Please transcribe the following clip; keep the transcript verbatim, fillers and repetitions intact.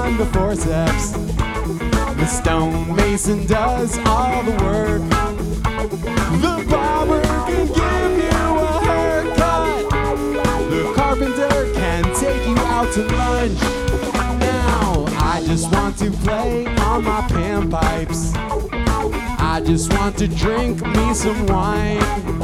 on the forceps. The stonemason does all the work. The barber can give you a haircut. The carpenter can take you out to lunch. Now I just want to play on my panpipes. I just want to drink me some wine.